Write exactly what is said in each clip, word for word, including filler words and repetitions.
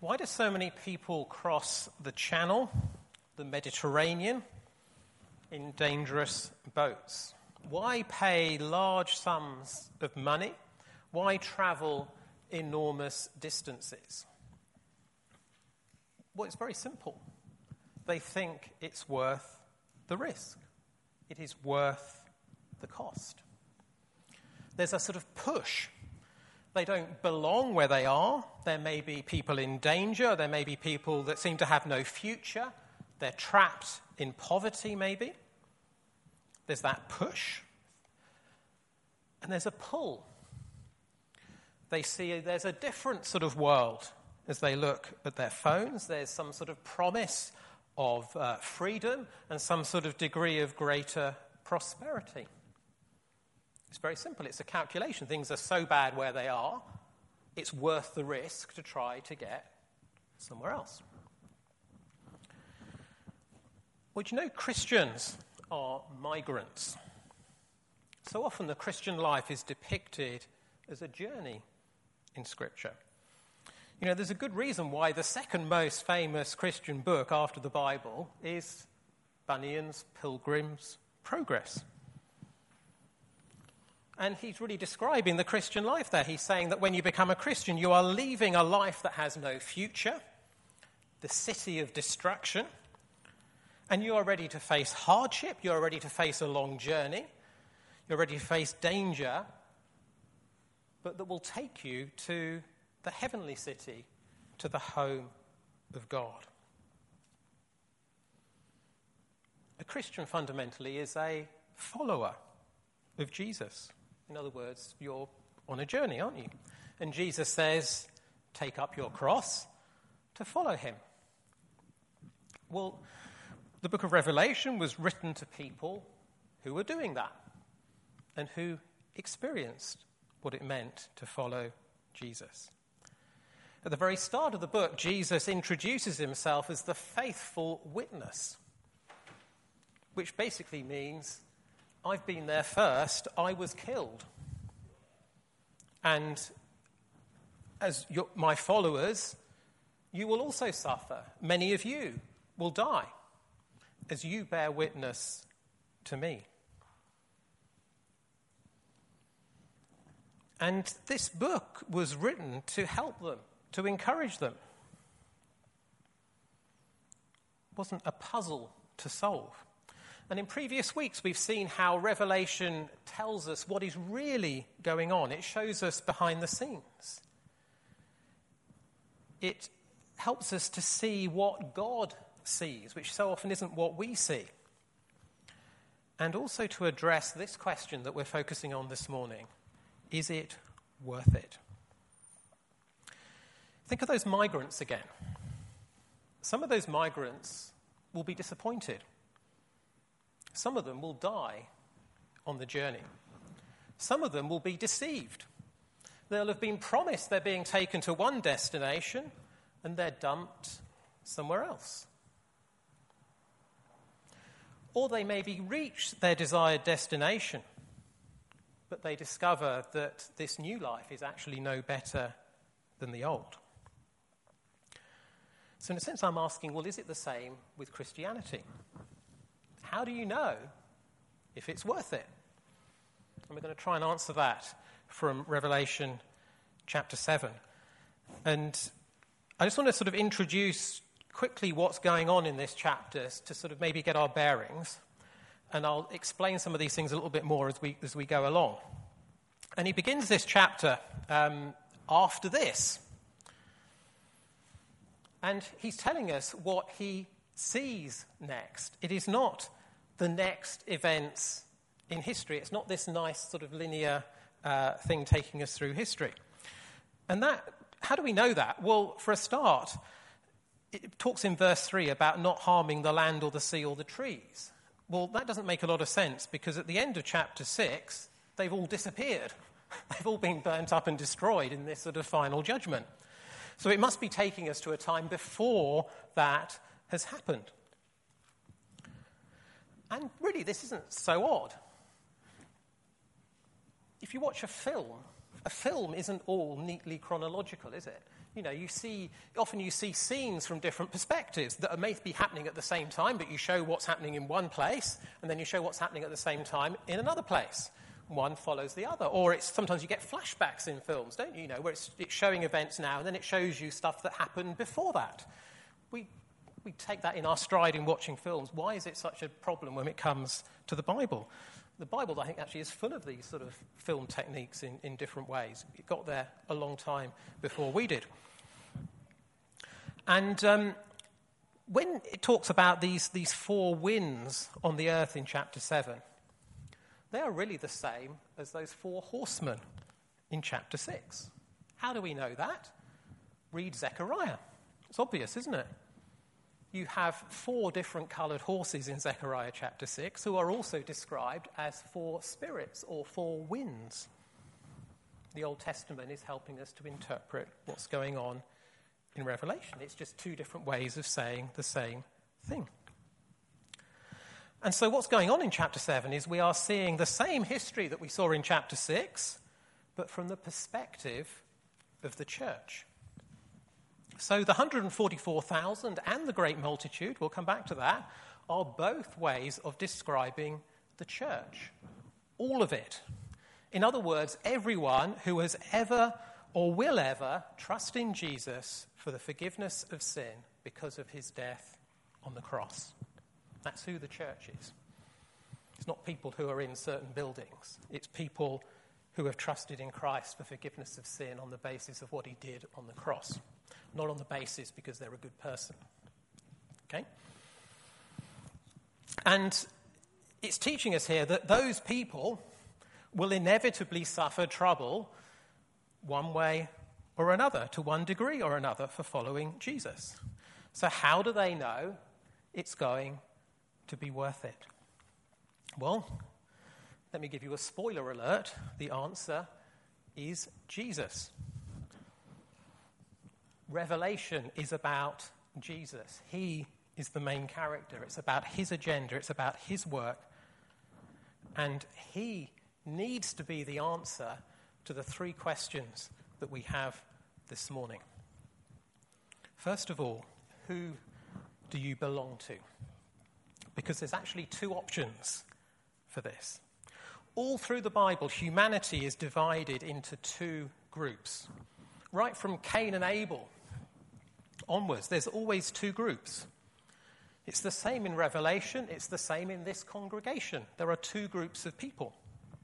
Why do so many people cross the Channel, the Mediterranean, in dangerous boats? Why pay large sums of money? Why travel enormous distances? Well, it's very simple. They think it's worth the risk. It is worth the cost. There's a sort of push. They don't belong where they are. There may be people in danger. There may be people that seem to have no future. They're trapped in poverty, maybe. There's that push. And there's a pull. They see there's a different sort of world as they look at their phones. There's some sort of promise of uh, freedom and some sort of degree of greater prosperity. It's very simple. It's a calculation. Things are so bad where they are, it's worth the risk to try to get somewhere else. Well, do you know Christians are migrants? So often the Christian life is depicted as a journey in Scripture. You know, there's a good reason why the second most famous Christian book after the Bible is Bunyan's Pilgrim's Progress. And he's really describing the Christian life there. He's saying that when you become a Christian, you are leaving a life that has no future, the city of destruction, and you are ready to face hardship, you are ready to face a long journey, you're ready to face danger, but that will take you to the heavenly city, to the home of God. A Christian fundamentally is a follower of Jesus. In other words, you're on a journey, aren't you? And Jesus says, take up your cross to follow him. Well, the book of Revelation was written to people who were doing that and who experienced what it meant to follow Jesus. At the very start of the book, Jesus introduces himself as the faithful witness, which basically means, I've been there first, I was killed. And as your, my followers, you will also suffer. Many of you will die as you bear witness to me. And this book was written to help them, to encourage them. It wasn't a puzzle to solve. And in previous weeks, we've seen how Revelation tells us what is really going on. It shows us behind the scenes. It helps us to see what God sees, which so often isn't what we see. And also to address this question that we're focusing on this morning. Is it worth it? Think of those migrants again. Some of those migrants will be disappointed. Some of them will die on the journey. Some of them will be deceived. They'll have been promised they're being taken to one destination and they're dumped somewhere else. Or they maybe reach their desired destination, but they discover that this new life is actually no better than the old. So in a sense, I'm asking, well, is it the same with Christianity? How do you know if it's worth it? And we're going to try and answer that from Revelation chapter seven. And I just want to sort of introduce quickly what's going on in this chapter to sort of maybe get our bearings. And I'll explain some of these things a little bit more as we as we go along. And he begins this chapter um, after this. And he's telling us what he sees next. It is not the next events in history. It's not this nice sort of linear uh, thing taking us through history. And that, how do we know that? Well, for a start, it talks in verse three about not harming the land or the sea or the trees. Well, that doesn't make a lot of sense because at the end of chapter six, they've all disappeared. They've all been burnt up and destroyed in this sort of final judgment. So it must be taking us to a time before that has happened. And really, this isn't so odd. If you watch a film, a film isn't all neatly chronological, is it? You know, you see, often you see scenes from different perspectives that may be happening at the same time, but you show what's happening in one place, and then you show what's happening at the same time in another place. One follows the other. Or it's sometimes you get flashbacks in films, don't you, you know, where it's, it's showing events now, and then it shows you stuff that happened before that. We, we take that in our stride in watching films. Why is it such a problem when it comes to the Bible? The Bible, I think, actually is full of these sort of film techniques in, in different ways. It got there a long time before we did. And um, when it talks about these, these four winds on the earth in chapter seven, they are really the same as those four horsemen in chapter six. How do we know that? Read Zechariah. It's obvious, isn't it? You have four different coloured horses in Zechariah chapter six who are also described as four spirits or four winds. The Old Testament is helping us to interpret what's going on in Revelation. It's just two different ways of saying the same thing. And so what's going on in chapter seven is we are seeing the same history that we saw in chapter six, but from the perspective of the church. So the one hundred forty-four thousand and the great multitude, we'll come back to that, are both ways of describing the church. All of it. In other words, everyone who has ever or will ever trust in Jesus for the forgiveness of sin because of his death on the cross. That's who the church is. It's not people who are in certain buildings. It's people who have trusted in Christ for forgiveness of sin on the basis of what he did on the cross. Not on the basis because they're a good person. Okay? And it's teaching us here that those people will inevitably suffer trouble one way or another, to one degree or another, for following Jesus. So how do they know it's going to be worth it? Well, let me give you a spoiler alert. The answer is Jesus. Revelation is about Jesus. He is the main character. It's about his agenda. It's about his work. And he needs to be the answer to the three questions that we have this morning. First of all, who do you belong to? Because there's actually two options for this. All through the Bible, humanity is divided into two groups. Right from Cain and Abel onwards, there's always two groups. It's the same in Revelation. It's the same in this congregation. There are two groups of people.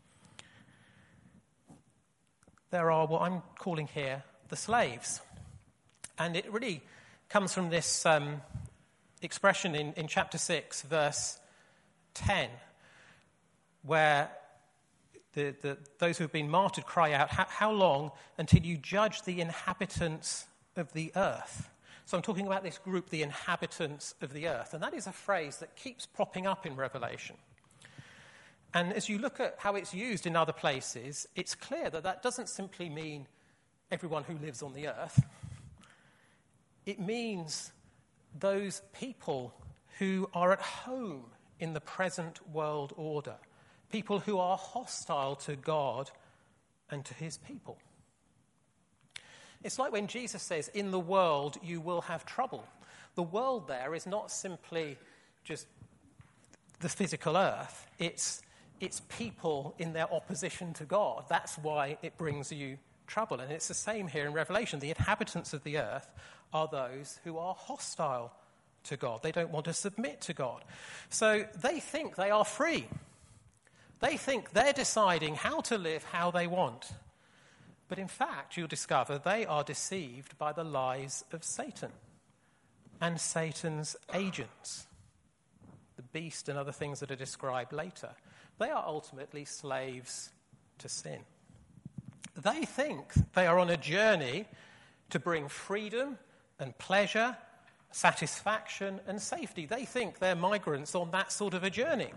There are what I'm calling here the slaves. And it really comes from this um, expression in, in chapter six, verse ten, where the, the, those who have been martyred cry out, how long until you judge the inhabitants of the earth? So I'm talking about this group, the inhabitants of the earth. And that is a phrase that keeps popping up in Revelation. And as you look at how it's used in other places, it's clear that that doesn't simply mean everyone who lives on the earth. It means those people who are at home in the present world order, people who are hostile to God and to his people. It's like when Jesus says, in the world you will have trouble. The world there is not simply just the physical earth. It's, it's people in their opposition to God. That's why it brings you trouble. And it's the same here in Revelation. The inhabitants of the earth are those who are hostile to God. They don't want to submit to God. So they think they are free. They think they're deciding how to live how they want. But in fact, you'll discover they are deceived by the lies of Satan and Satan's agents, the beast and other things that are described later. They are ultimately slaves to sin. They think they are on a journey to bring freedom and pleasure, satisfaction and safety. They think they're migrants on that sort of a journey.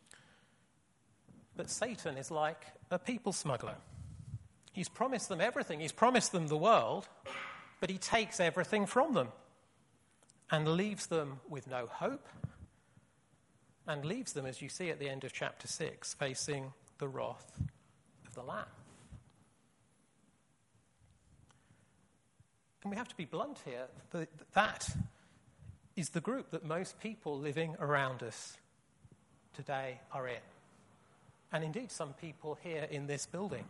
But Satan is like a people smuggler. He's promised them everything. He's promised them the world, but he takes everything from them and leaves them with no hope and leaves them, as you see at the end of chapter six, facing the wrath of the Lamb. and we have to be blunt here, the, that is the group that most people living around us today are in. And indeed, some people here in this building.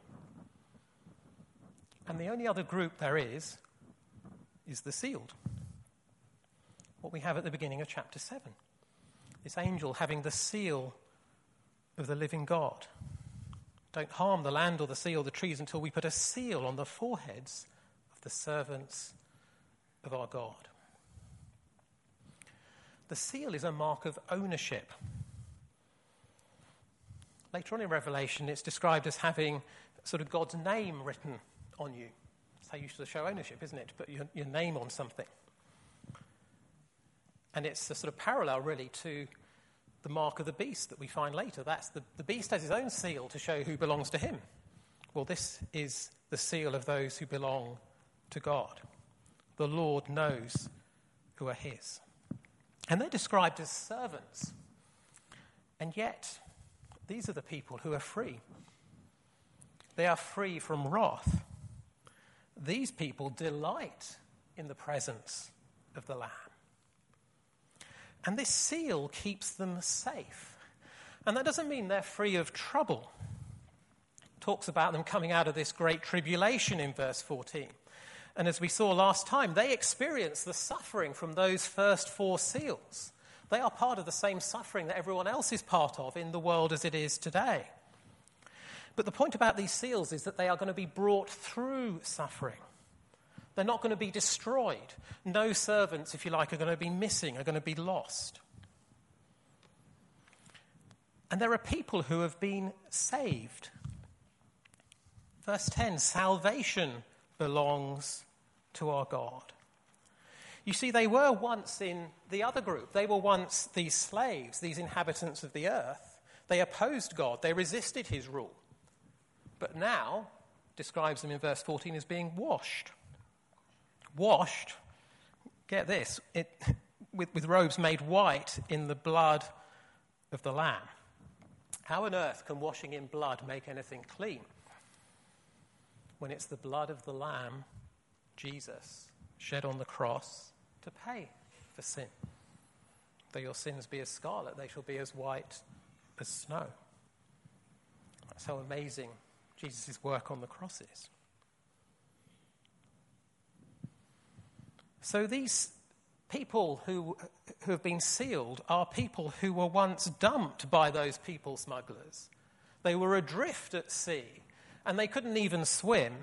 And the only other group there is, is the sealed. What we have at the beginning of chapter seven. This angel having the seal of the living God. Don't harm the land or the sea or the trees until we put a seal on the foreheads of the servants of our God. The seal is a mark of ownership. Later on in Revelation, it's described as having sort of God's name written on you. That's how you should show ownership, isn't it? To put your, your name on something. And it's a sort of parallel, really, to the mark of the beast that we find later. That's the, the beast has his own seal to show who belongs to him. Well, this is the seal of those who belong to God. The Lord knows who are his. And they're described as servants. And yet, these are the people who are free. They are free from wrath. These people delight in the presence of the Lamb. And this seal keeps them safe. And that doesn't mean they're free of trouble. It talks about them coming out of this great tribulation in verse fourteen. And as we saw last time, they experience the suffering from those first four seals. They are part of the same suffering that everyone else is part of in the world as it is today. But the point about these seals is that they are going to be brought through suffering. They're not going to be destroyed. No servants, if you like, are going to be missing, are going to be lost. And there are people who have been saved. Verse ten, salvation belongs to our God. You see, they were once in the other group. They were once these slaves, these inhabitants of the earth. They opposed God. They resisted his rule. But now, describes them in verse fourteen as being washed. Washed, get this, it, with, with robes made white in the blood of the Lamb. How on earth can washing in blood make anything clean? When it's the blood of the Lamb, Jesus, shed on the cross to pay for sin. Though your sins be as scarlet, they shall be as white as snow. That's how amazing Jesus' work on the cross is. So these people who, who have been sealed are people who were once dumped by those people smugglers. They were adrift at sea, and they couldn't even swim.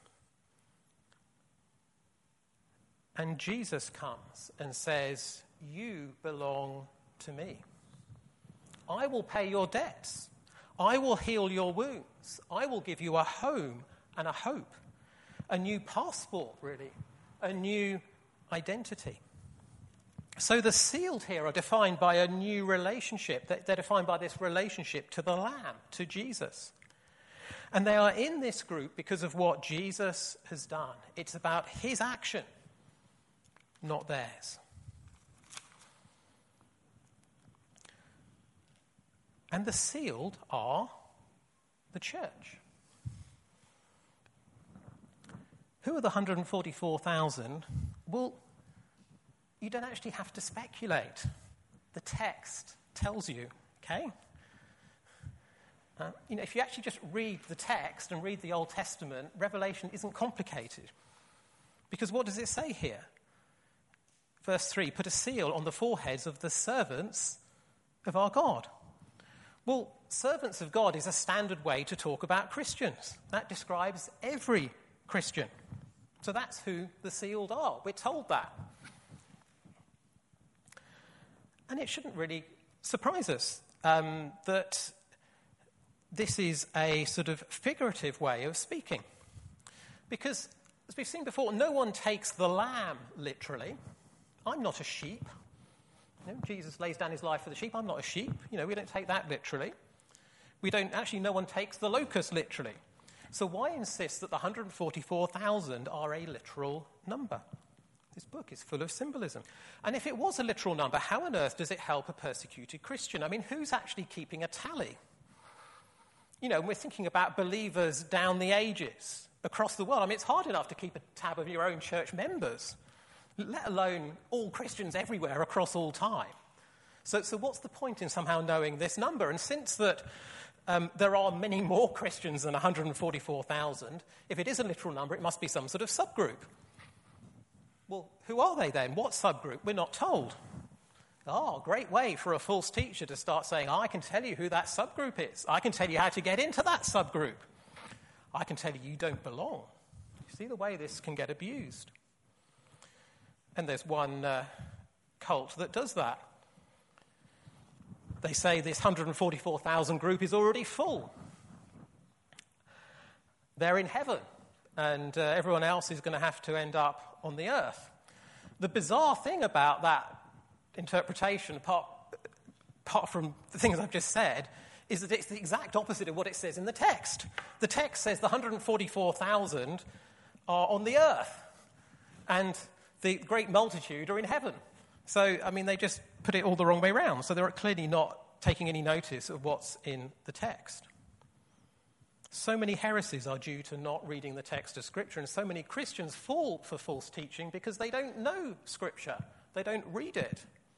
And Jesus comes and says, you belong to me. I will pay your debts. I will heal your wounds. I will give you a home and a hope. A new passport, really. A new identity. So the sealed here are defined by a new relationship. They're defined by this relationship to the Lamb, to Jesus. And they are in this group because of what Jesus has done. It's about his action, not theirs. And the sealed are the church. Who are the one hundred forty-four thousand? Well, you don't actually have to speculate. The text tells you, okay? Uh, you know, if you actually just read the text and read the Old Testament, Revelation isn't complicated. Because what does it say here? Verse three, put a seal on the foreheads of the servants of our God. Well, servants of God is a standard way to talk about Christians. That describes every Christian. So that's who the sealed are. We're told that. And it shouldn't really surprise us um, that this is a sort of figurative way of speaking. Because, as we've seen before, no one takes the lamb literally. I'm not a sheep. You know, Jesus lays down his life for the sheep. I'm not a sheep. You know, we don't take that literally. We don't, actually, no one takes the locust literally. So why insist that the one hundred forty-four thousand are a literal number? This book is full of symbolism. And if it was a literal number, how on earth does it help a persecuted Christian? I mean, who's actually keeping a tally? You know, we're thinking about believers down the ages, across the world. I mean, it's hard enough to keep a tab of your own church members, let alone all Christians everywhere across all time. So, so what's the point in somehow knowing this number? And since that um, there are many more Christians than one hundred forty-four thousand, if it is a literal number, it must be some sort of subgroup. Well, who are they then? What subgroup? We're not told. Oh, great way for a false teacher to start saying, oh, I can tell you who that subgroup is. I can tell you how to get into that subgroup. I can tell you you don't belong. You see the way this can get abused. And there's one uh, cult that does that. They say this one hundred forty-four thousand group is already full. They're in heaven, and uh, everyone else is going to have to end up on the earth. The bizarre thing about that interpretation, apart, apart from the things I've just said, is that it's the exact opposite of what it says in the text. The text says the one hundred forty-four thousand are on the earth, and the great multitude are in heaven. So, I mean, they just put it all the wrong way round. So they're clearly not taking any notice of what's in the text. So many heresies are due to not reading the text of Scripture, and so many Christians fall for false teaching because they don't know Scripture. They don't read it.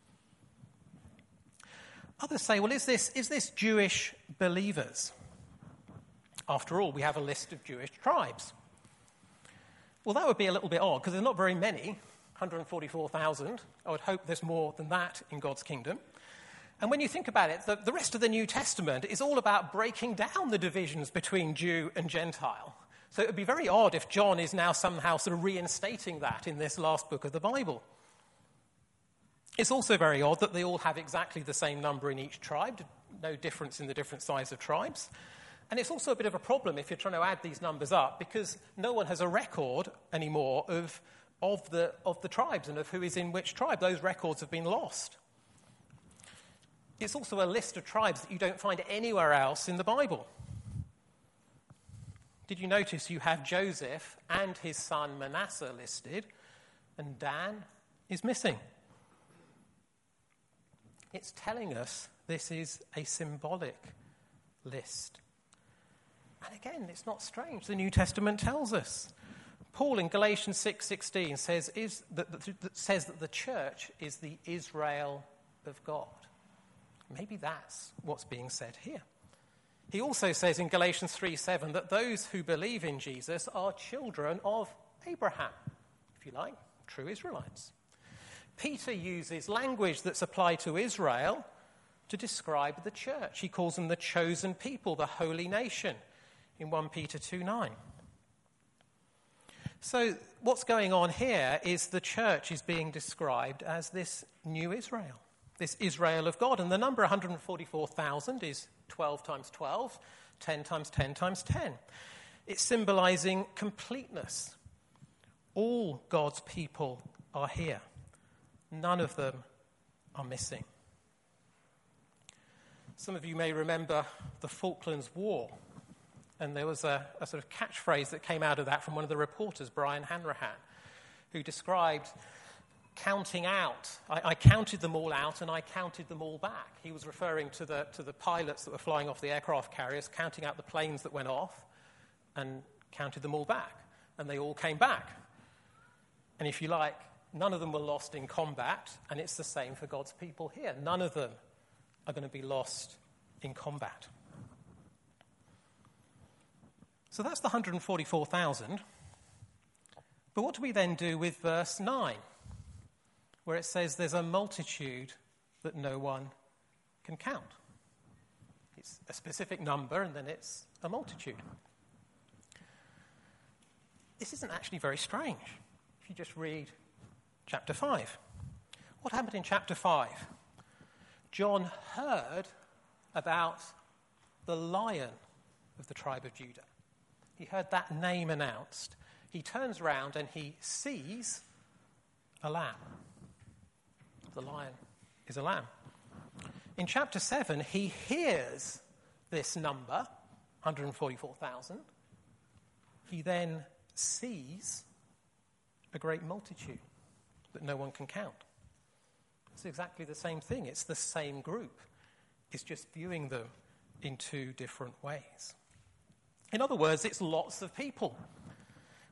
Others say, well, is this, is this Jewish believers? After all, we have a list of Jewish tribes. Well, that would be a little bit odd, because there's not very many, one hundred forty-four thousand. I would hope there's more than that in God's kingdom. And when you think about it, the, the rest of the New Testament is all about breaking down the divisions between Jew and Gentile. So it would be very odd if John is now somehow sort of reinstating that in this last book of the Bible. It's also very odd that they all have exactly the same number in each tribe, no difference in the different size of tribes. And it's also a bit of a problem if you're trying to add these numbers up, because no one has a record anymore of, of, the, of the tribes and of who is in which tribe. Those records have been lost. It's also a list of tribes that you don't find anywhere else in the Bible. Did you notice you have Joseph and his son Manasseh listed, and Dan is missing? It's telling us this is a symbolic list. And again, it's not strange. The New Testament tells us. Paul in Galatians six sixteen says, is that, that, that says that the church is the Israel of God. Maybe that's what's being said here. He also says in Galatians three seven that those who believe in Jesus are children of Abraham, if you like, true Israelites. Peter uses language that's applied to Israel to describe the church. He calls them the chosen people, the holy nation, in First Peter two nine. So what's going on here is the church is being described as this new Israel, this Israel of God. And the number one hundred forty-four thousand is twelve times twelve, ten times ten times ten. It's symbolizing completeness. All God's people are here. None of them are missing. Some of you may remember the Falklands War, and there was a, a sort of catchphrase that came out of that from one of the reporters, Brian Hanrahan, who described counting out. I, I counted them all out and I counted them all back. He was referring to the, to the pilots that were flying off the aircraft carriers, counting out the planes that went off and counted them all back. And they all came back. And if you like, none of them were lost in combat, and it's the same for God's people here. None of them are going to be lost in combat. So that's the one hundred forty-four thousand. But what do we then do with verse nine, where it says there's a multitude that no one can count? It's a specific number, and then it's a multitude. This isn't actually very strange if you just read chapter five. What happened in chapter five? John heard about the Lion of the tribe of Judah. He heard that name announced. He turns around and he sees a lamb. The lion is a lamb. In chapter seven, he hears this number, one hundred forty-four thousand. He then sees a great multitude that no one can count. It's exactly the same thing. It's the same group. It's just viewing them in two different ways. In other words, it's lots of people.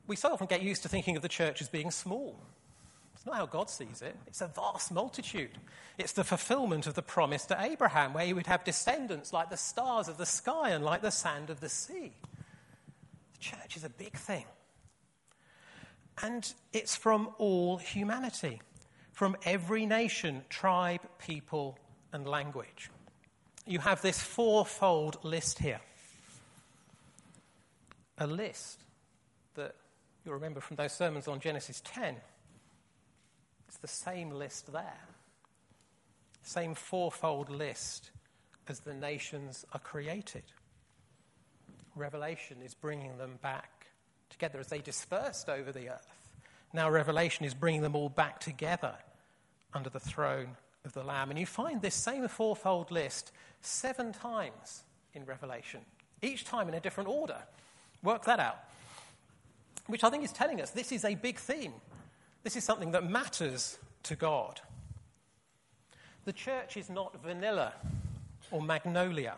We so often get used to thinking of the church as being small. It's not how God sees it. It's a vast multitude. It's the fulfillment of the promise to Abraham, where he would have descendants like the stars of the sky and like the sand of the sea. The church is a big thing. And it's from all humanity, from every nation, tribe, people, and language. You have this fourfold list here. A list that you'll remember from those sermons on Genesis ten. It's the same list there. Same fourfold list as the nations are created. Revelation is bringing them back together as they dispersed over the earth. Now Revelation is bringing them all back together under the throne of the Lamb. And you find this same fourfold list seven times in Revelation, each time in a different order. Work that out. Which I think is telling us this is a big theme. This is something that matters to God. The church is not vanilla or magnolia.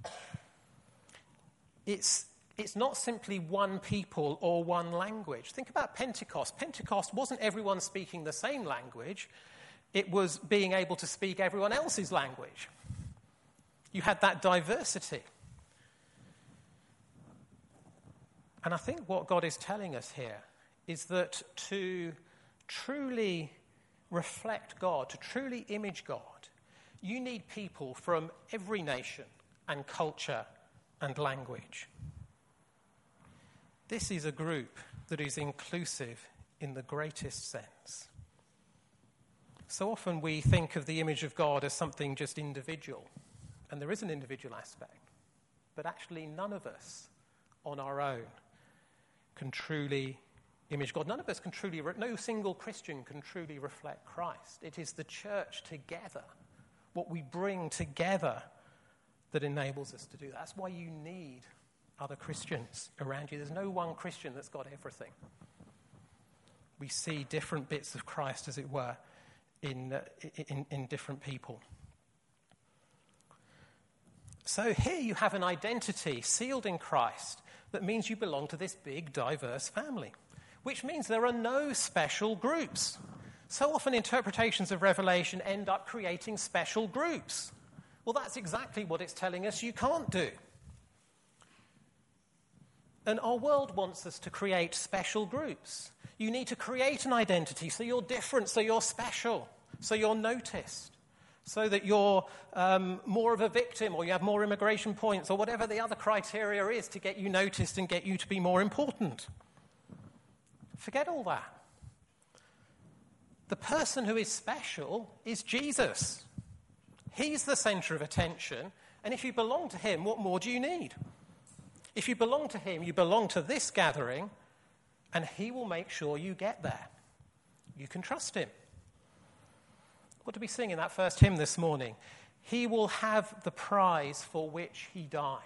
It's, it's not simply one people or one language. Think about Pentecost. Pentecost wasn't everyone speaking the same language. It was being able to speak everyone else's language. You had that diversity. And I think what God is telling us here is that to truly reflect God, to truly image God, you need people from every nation and culture and language. This is a group that is inclusive in the greatest sense. So often we think of the image of God as something just individual, and there is an individual aspect, but actually none of us on our own can truly image God. None of us can truly, re- no single Christian can truly reflect Christ. It is the church together, what we bring together, that enables us to do that. That's why you need other Christians around you. There's no one Christian that's got everything. We see different bits of Christ, as it were, in, uh, in, in different people. So here you have an identity sealed in Christ that means you belong to this big, diverse family, which means there are no special groups. So often interpretations of Revelation end up creating special groups. Well, that's exactly what it's telling us you can't do. And our world wants us to create special groups. You need to create an identity so you're different, so you're special, so you're noticed, so that you're um, more of a victim, or you have more immigration points, or whatever the other criteria is to get you noticed and get you to be more important. Forget all that. The person who is special is Jesus. He's the center of attention, and if you belong to him, what more do you need? If you belong to him, you belong to this gathering, and he will make sure you get there. You can trust him. What did we sing in that first hymn this morning? He will have the prize for which he died,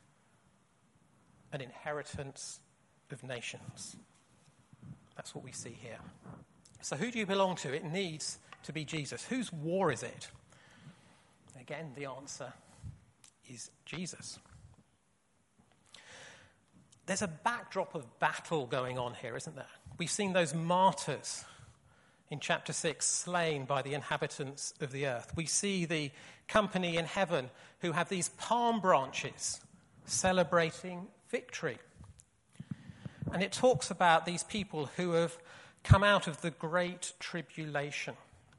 an inheritance of nations. That's what we see here. So who do you belong to? It needs to be Jesus. Whose war is it? Again, the answer is Jesus. There's a backdrop of battle going on here, isn't there? We've seen those martyrs in chapter six, slain by the inhabitants of the earth. We see the company in heaven who have these palm branches celebrating victory. And it talks about these people who have come out of the great tribulation,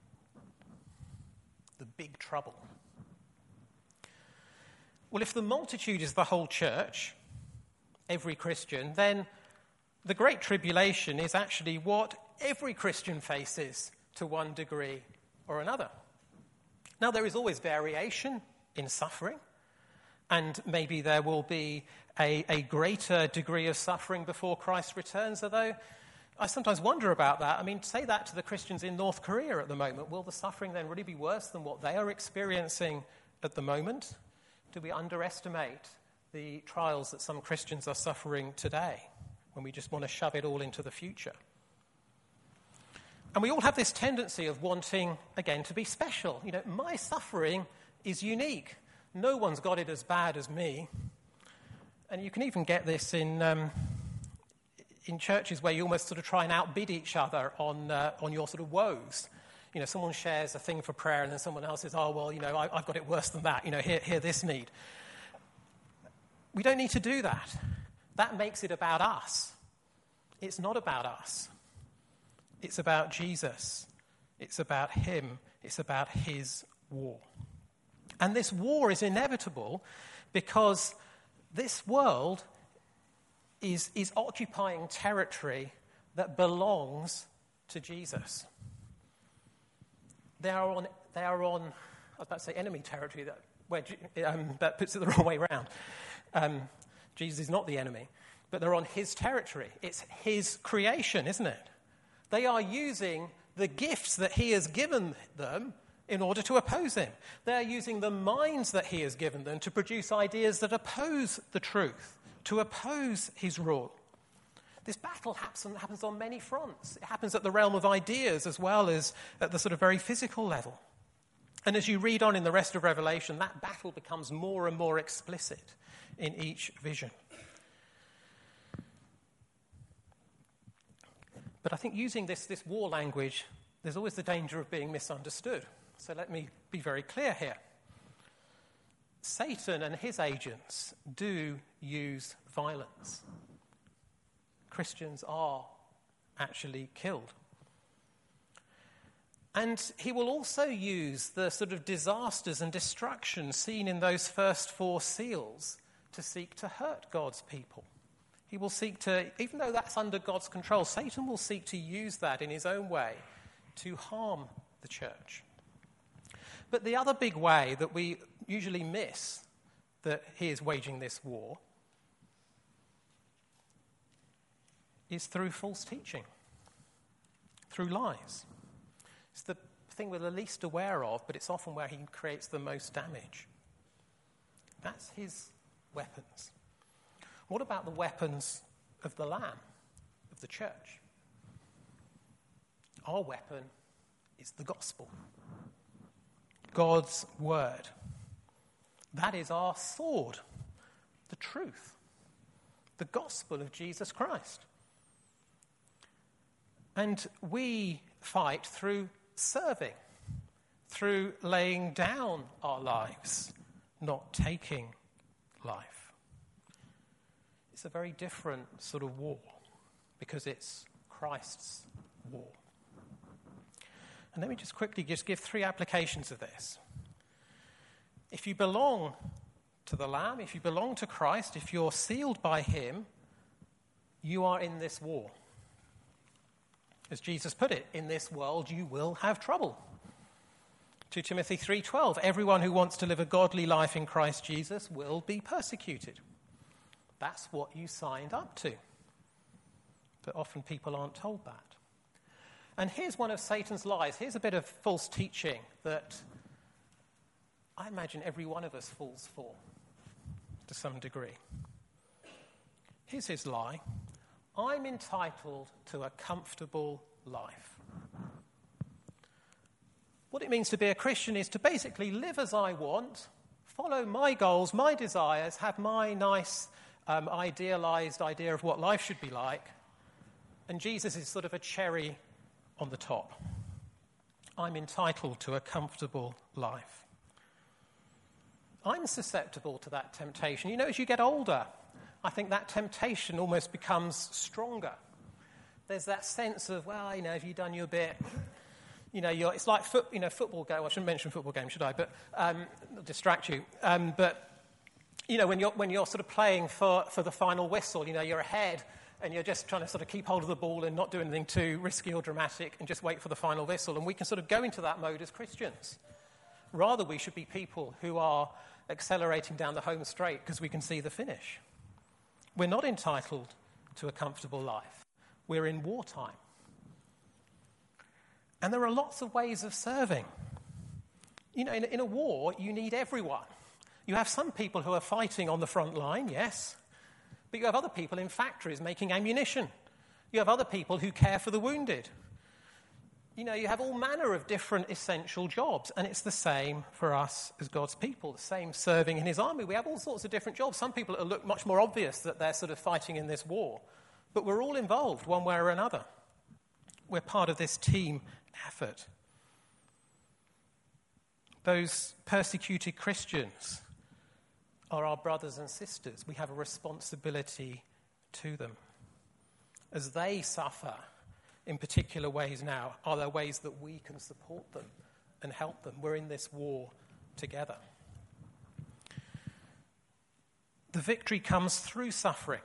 the big trouble. Well, if the multitude is the whole church, every Christian, then the great tribulation is actually what every Christian faces to one degree or another. Now, there is always variation in suffering, and maybe there will be a, a greater degree of suffering before Christ returns, although I sometimes wonder about that. I mean, say that to the Christians in North Korea at the moment. Will the suffering then really be worse than what they are experiencing at the moment? Do we underestimate the trials that some Christians are suffering today when we just want to shove it all into the future? And we all have this tendency of wanting, again, to be special. You know, my suffering is unique. No one's got it as bad as me. And you can even get this in um, in churches where you almost sort of try and outbid each other on uh, on your sort of woes. You know, someone shares a thing for prayer and then someone else says, oh, well, you know, I, I've got it worse than that. You know, here, here, this need. We don't need to do that. That makes it about us. It's not about us. It's about Jesus. It's about him. It's about his war. And this war is inevitable because this world is, is occupying territory that belongs to Jesus. They are on, they are on, I was about to say enemy territory, that, where, um, that puts it the wrong way around. Um, Jesus is not the enemy, but they're on his territory. It's his creation, isn't it? They are using the gifts that he has given them in order to oppose him. They're using the minds that he has given them to produce ideas that oppose the truth, to oppose his rule. This battle happens, happens on many fronts. It happens at the realm of ideas as well as at the sort of very physical level. And as you read on in the rest of Revelation, that battle becomes more and more explicit in each vision. But I think using this, this war language, there's always the danger of being misunderstood. So let me be very clear here. Satan and his agents do use violence. Christians are actually killed. And he will also use the sort of disasters and destruction seen in those first four seals to seek to hurt God's people. He will seek to, even though that's under God's control, Satan will seek to use that in his own way to harm the church. But the other big way that we usually miss that he is waging this war is through false teaching, through lies. It's the thing we're the least aware of, but it's often where he creates the most damage. That's his weapons. What about the weapons of the Lamb, of the church? Our weapon is the gospel, God's word. That is our sword, the truth, the gospel of Jesus Christ. And we fight through serving, through laying down our lives, not taking life. It's a very different sort of war because it's Christ's war. And let me just quickly just give three applications of this. If you belong to the Lamb, if you belong to Christ, if you're sealed by him, you are in this war. As Jesus put it, in this world you will have trouble. Second Timothy three twelve, everyone who wants to live a godly life in Christ Jesus will be persecuted. That's what you signed up to. But often people aren't told that. And here's one of Satan's lies. Here's a bit of false teaching that I imagine every one of us falls for to some degree. Here's his lie. I'm entitled to a comfortable life. What it means to be a Christian is to basically live as I want, follow my goals, my desires, have my nice um, idealized idea of what life should be like, and Jesus is sort of a cherry on the top. I'm entitled to a comfortable life. I'm susceptible to that temptation. You know, as you get older, I think that temptation almost becomes stronger. There's that sense of, well, you know, have you done your bit? You know, you're, it's like foot, you know, football game. I shouldn't mention football game, should I? But um, it'll distract you. Um, but you know, when you're when you're sort of playing for, for the final whistle, you know, you're ahead and you're just trying to sort of keep hold of the ball and not do anything too risky or dramatic and just wait for the final whistle. And we can sort of go into that mode as Christians. Rather, we should be people who are accelerating down the home straight because we can see the finish. We're not entitled to a comfortable life. We're in wartime. And there are lots of ways of serving. You know, in, in a war, you need everyone. You have some people who are fighting on the front line, yes, but you have other people in factories making ammunition. You have other people who care for the wounded. You know, you have all manner of different essential jobs, and it's the same for us as God's people, the same serving in his army. We have all sorts of different jobs. Some people it look much more obvious that they're sort of fighting in this war But we're all involved one way or another. We're part of this team effort. Those persecuted Christians are our brothers and sisters. We have a responsibility to them. As they suffer in particular ways now, are there ways that we can support them and help them? We're in this war together. The victory comes through suffering.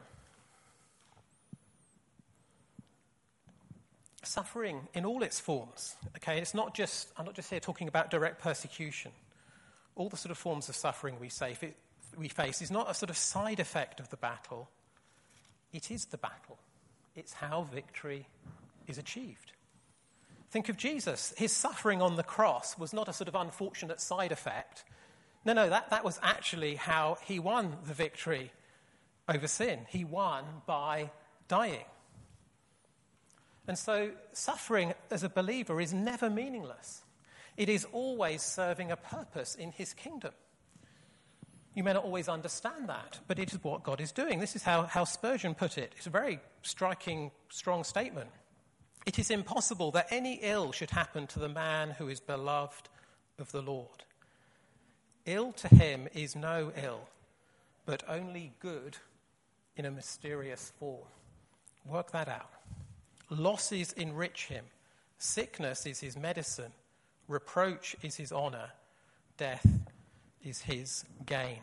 Suffering in all its forms. Okay, it's not just, I'm not just here talking about direct persecution. All the sort of forms of suffering we say, it, we face is not a sort of side effect of the battle. It is the battle. It's how victory is achieved. Think of Jesus. His suffering on the cross was not a sort of unfortunate side effect. No, no, that, that was actually how he won the victory over sin. He won by dying. And so suffering as a believer is never meaningless. It is always serving a purpose in his kingdom. You may not always understand that, but it is what God is doing. This is how, how Spurgeon put it. It's a very striking, strong statement. It is impossible that any ill should happen to the man who is beloved of the Lord. Ill to him is no ill, but only good in a mysterious form. Work that out. Losses enrich him. Sickness is his medicine. Reproach is his honor. Death is his gain.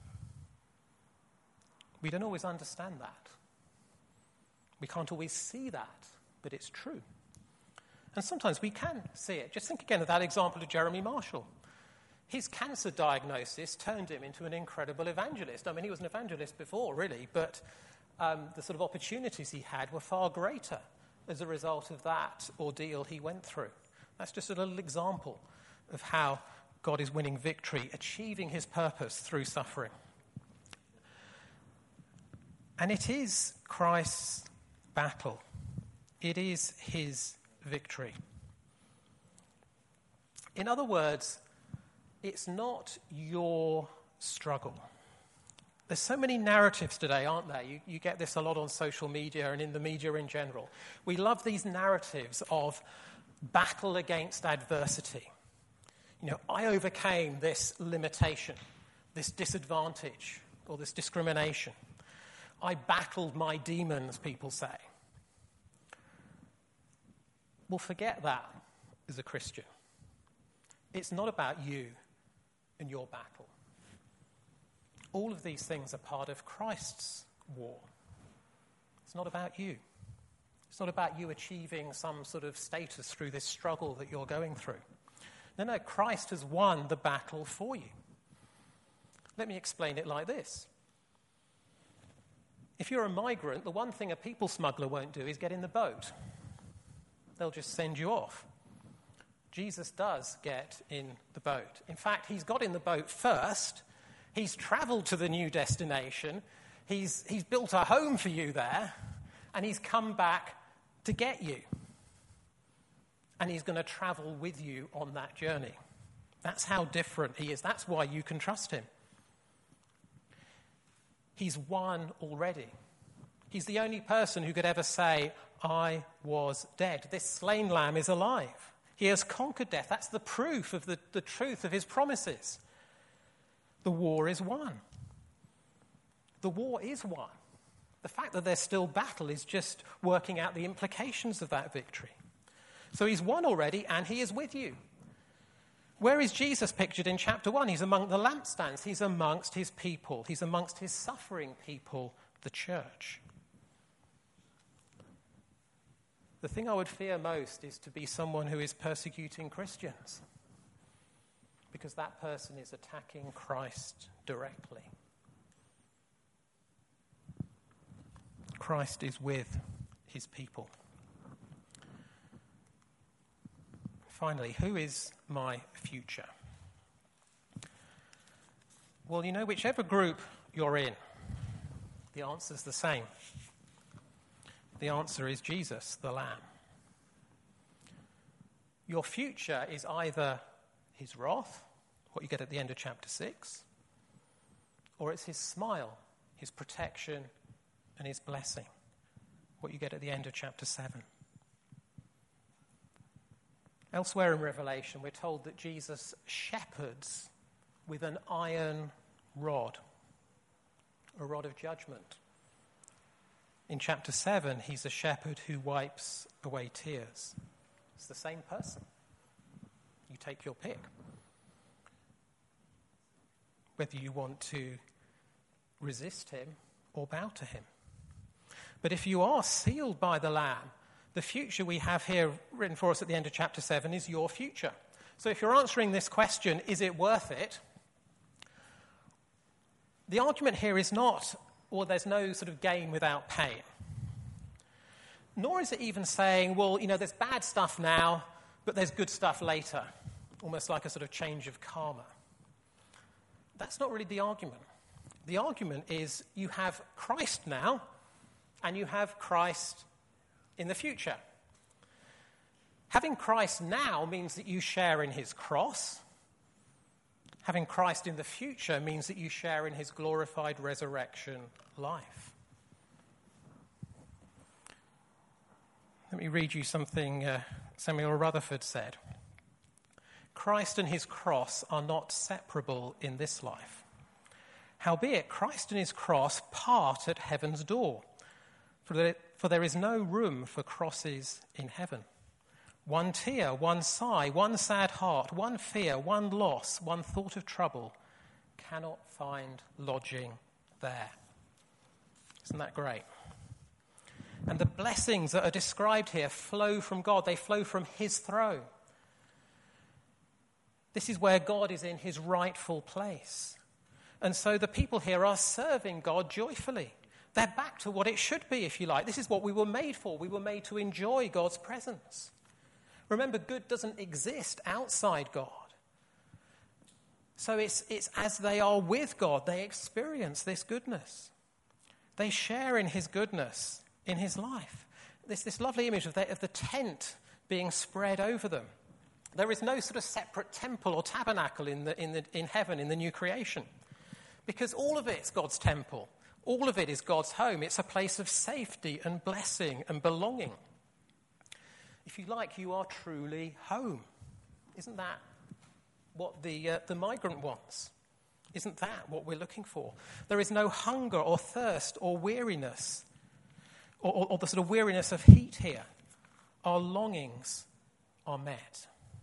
We don't always understand that. We can't always see that, but it's true. And sometimes we can see it. Just think again of that example of Jeremy Marshall. His cancer diagnosis turned him into an incredible evangelist. I mean, he was an evangelist before, really, but um, the sort of opportunities he had were far greater as a result of that ordeal he went through. That's just a little example of how God is winning victory, achieving his purpose through suffering. And it is Christ's battle. It is his victory. In other words, it's not your struggle. There's so many narratives today, aren't there? You, you get this a lot on social media and in the media in general. We love these narratives of battle against adversity. You know, I overcame this limitation, this disadvantage, or this discrimination. I battled my demons, people say. Well, forget that as a Christian. It's not about you and your battle. All of these things are part of Christ's war. It's not about you. It's not about you achieving some sort of status through this struggle that you're going through. No, no, Christ has won the battle for you. Let me explain it like this. If you're a migrant, the one thing a people smuggler won't do is get in the boat. They'll just send you off. Jesus does get in the boat. In fact, he's got in the boat first. He's travelled to the new destination. He's, he's built a home for you there. And he's come back to get you. And he's going to travel with you on that journey. That's how different he is. That's why you can trust him. He's won already. He's the only person who could ever say, I was dead. This slain lamb is alive. He has conquered death. That's the proof of the, the truth of his promises. The war is won. The war is won. The fact that there's still battle is just working out the implications of that victory. So he's won already, and he is with you. Where is Jesus pictured in chapter one? He's among the lampstands. He's amongst his people. He's amongst his suffering people, the church. The thing I would fear most is to be someone who is persecuting Christians, because that person is attacking Christ directly. Christ is with his people. Finally, who is my future? Well, you know, whichever group you're in, the answer's the same. The answer is Jesus, the Lamb. Your future is either his wrath, what you get at the end of chapter six, or it's his smile, his protection, and his blessing. what you get at the end of chapter seven. Elsewhere in Revelation, we're told that Jesus shepherds with an iron rod, a rod of judgment. In chapter seven, he's a shepherd who wipes away tears. It's the same person. You take your pick. Whether you want to resist him or bow to him. But if you are sealed by the Lamb, the future we have here written for us at the end of chapter seven is your future. So if you're answering this question, is it worth it? The argument here is not, or there's no sort of gain without pain. Nor is it even saying, well, you know, there's bad stuff now, but there's good stuff later. Almost like a sort of change of karma. That's not really the argument. The argument is you have Christ now, and you have Christ in the future. Having Christ now means that you share in his cross. Having Christ in the future means that you share in his glorified resurrection life. Let me read you something uh, Samuel Rutherford said. Christ and his cross are not separable in this life. Howbeit, Christ and his cross part at heaven's door, for there, for there is no room for crosses in heaven. One tear, one sigh, one sad heart, one fear, one loss, one thought of trouble cannot find lodging there. Isn't that great? And the blessings that are described here flow from God. They flow from his throne. This is where God is in his rightful place. And so the people here are serving God joyfully. They're back to what it should be, if you like. This is what we were made for. We were made to enjoy God's presence. Remember, good doesn't exist outside God. So it's, it's as they are with God, they experience this goodness. They share in his goodness in his life. There's this lovely image of the, of the tent being spread over them. There is no sort of separate temple or tabernacle in, the, in, the, in heaven, in the new creation. Because all of it's God's temple. All of it is God's home. It's a place of safety and blessing and belonging. If you like, you are truly home. Isn't that what the, uh, the migrant wants? Isn't that what we're looking for? There is no hunger or thirst or weariness or, or, or the sort of weariness of heat here. Our longings are met.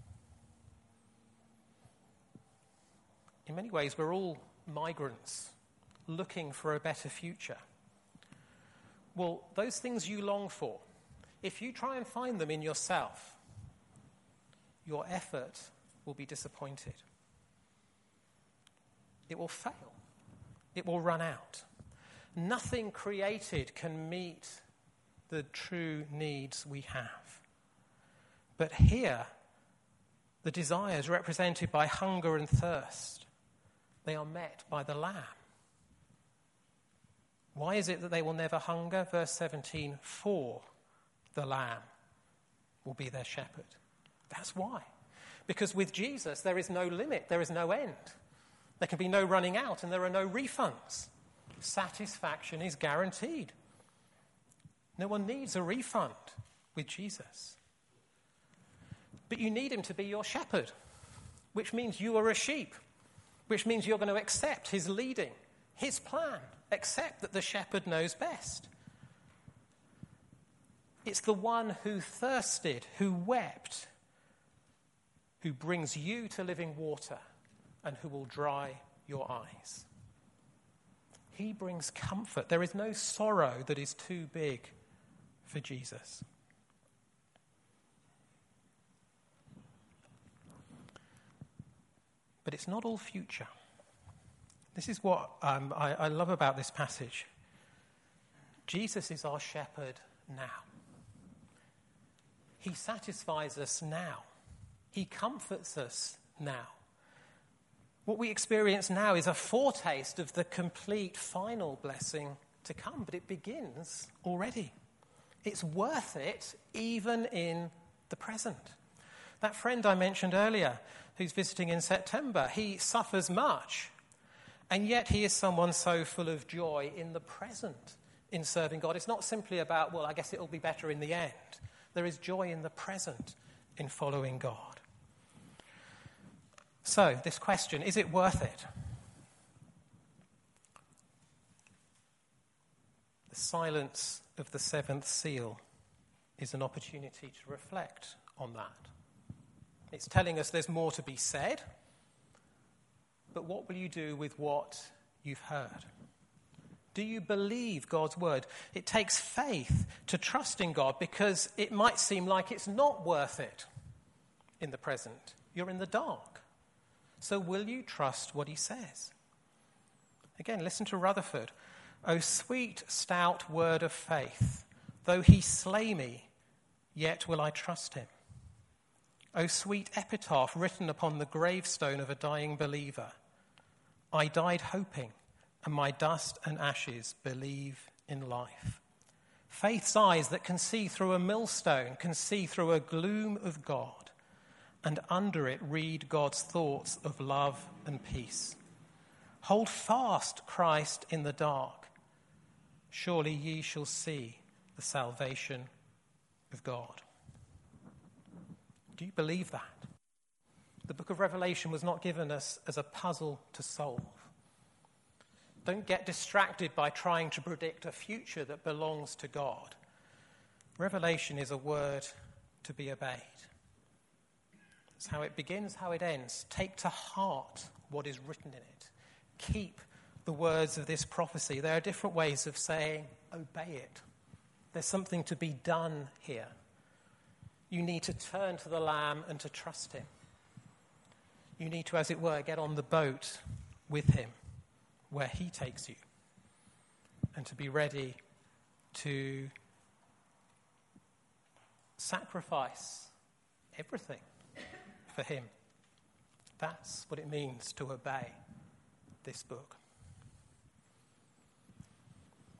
In many ways, we're all migrants looking for a better future. Well, those things you long for, if you try and find them in yourself, your effort will be disappointed. It will fail. It will run out. Nothing created can meet the true needs we have. But here, the desires represented by hunger and thirst, they are met by the Lamb. Why is it that they will never hunger? Verse seventeen, for the Lamb will be their shepherd. That's why. Because with Jesus, there is no limit, there is no end. There can be no running out and there are no refunds. Satisfaction is guaranteed. No one needs a refund with Jesus. But you need him to be your shepherd, which means you are a sheep, which means you're going to accept his leading, his plan, accept that the shepherd knows best. It's the one who thirsted, who wept, who brings you to living water and who will dry your eyes. He brings comfort. There is no sorrow that is too big for Jesus. But it's not all future. This is what um, I, I love about this passage. Jesus is our shepherd now. He satisfies us now. He comforts us now. What we experience now is a foretaste of the complete final blessing to come, but it begins already. It's worth it even in the present. That friend I mentioned earlier who's visiting in September, he suffers much, and yet he is someone so full of joy in the present, in serving God. It's not simply about, well, I guess it'll be better in the end. There is joy in the present in following God. So, this question, is it worth it? The silence of the seventh seal is an opportunity to reflect on that. It's telling us there's more to be said, but what will you do with what you've heard? Do you believe God's word? It takes faith to trust in God because it might seem like it's not worth it in the present. You're in the dark. So will you trust what he says? Again, listen to Rutherford. O sweet, stout word of faith, though he slay me, yet will I trust him. O sweet epitaph written upon the gravestone of a dying believer, I died hoping, and my dust and ashes believe in life. Faith's eyes that can see through a millstone can see through a gloom of God, and under it read God's thoughts of love and peace. Hold fast Christ in the dark. Surely ye shall see the salvation of God. Do you believe that? The book of Revelation was not given us as a puzzle to solve. Don't get distracted by trying to predict a future that belongs to God. Revelation is a word to be obeyed. It's how it begins, how it ends. Take to heart what is written in it. Keep the words of this prophecy. There are different ways of saying, obey it. There's something to be done here. You need to turn to the Lamb and to trust him. You need to, as it were, get on the boat with him where he takes you, and to be ready to sacrifice everything for him. That's what it means to obey this book.